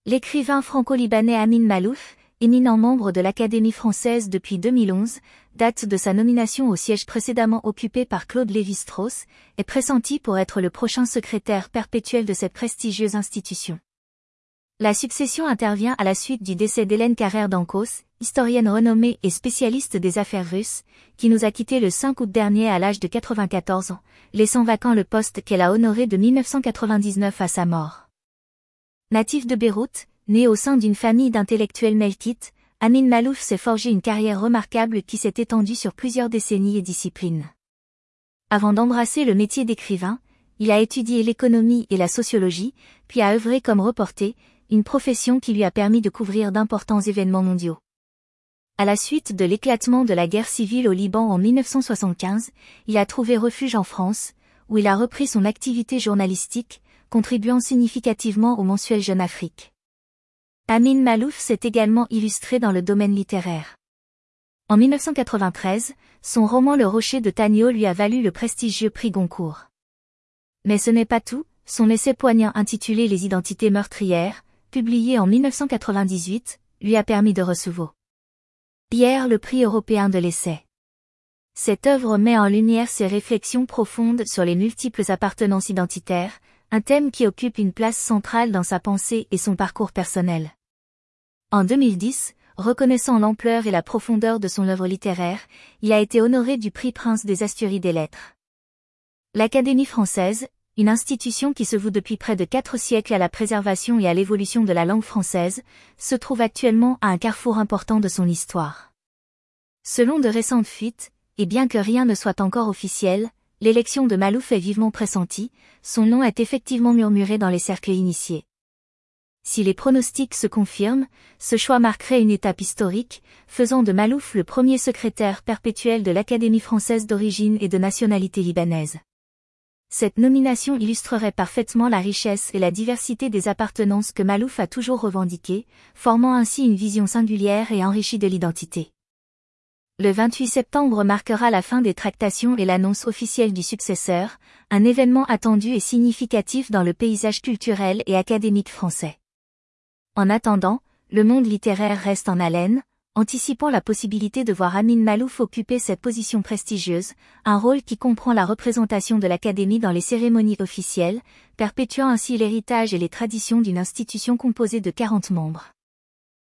L'écrivain franco-libanais Amin Maalouf, éminent membre de l'Académie française depuis 2011, date de sa nomination au siège précédemment occupé par Claude Lévi-Strauss, est pressenti pour être le prochain secrétaire perpétuel de cette prestigieuse institution. La succession intervient à la suite du décès d'Hélène Carrère d'Ancos, historienne renommée et spécialiste des affaires russes, qui nous a quittés le 5 août dernier à l'âge de 94 ans, laissant vacant le poste qu'elle a honoré de 1999 à sa mort. Natif de Beyrouth, né au sein d'une famille d'intellectuels melkites, Amin Maalouf s'est forgé une carrière remarquable qui s'est étendue sur plusieurs décennies et disciplines. Avant d'embrasser le métier d'écrivain, il a étudié l'économie et la sociologie, puis a œuvré comme reporter, une profession qui lui a permis de couvrir d'importants événements mondiaux. À la suite de l'éclatement de la guerre civile au Liban en 1975, il a trouvé refuge en France, où il a repris son activité journalistique, contribuant significativement au mensuel Jeune Afrique. Amin Maalouf s'est également illustré dans le domaine littéraire. En 1993, son roman Le Rocher de Tagneau lui a valu le prestigieux prix Goncourt. Mais ce n'est pas tout, son essai poignant intitulé Les identités meurtrières, publié en 1998, lui a permis de recevoir hier le prix européen de l'essai. Cette œuvre met en lumière ses réflexions profondes sur les multiples appartenances identitaires, un thème qui occupe une place centrale dans sa pensée et son parcours personnel. En 2010, reconnaissant l'ampleur et la profondeur de son œuvre littéraire, il a été honoré du prix Prince des Asturies des Lettres. L'Académie française, une institution qui se voue depuis près de 4 siècles à la préservation et à l'évolution de la langue française, se trouve actuellement à un carrefour important de son histoire. Selon de récentes fuites, et bien que rien ne soit encore officiel, l'élection de Maalouf est vivement pressentie, son nom est effectivement murmuré dans les cercles initiés. Si les pronostics se confirment, ce choix marquerait une étape historique, faisant de Maalouf le premier secrétaire perpétuel de l'Académie française d'origine et de nationalité libanaise. Cette nomination illustrerait parfaitement la richesse et la diversité des appartenances que Maalouf a toujours revendiquées, formant ainsi une vision singulière et enrichie de l'identité. Le 28 septembre marquera la fin des tractations et l'annonce officielle du successeur, un événement attendu et significatif dans le paysage culturel et académique français. En attendant, le monde littéraire reste en haleine, anticipant la possibilité de voir Amin Maalouf occuper cette position prestigieuse, un rôle qui comprend la représentation de l'Académie dans les cérémonies officielles, perpétuant ainsi l'héritage et les traditions d'une institution composée de 40 membres.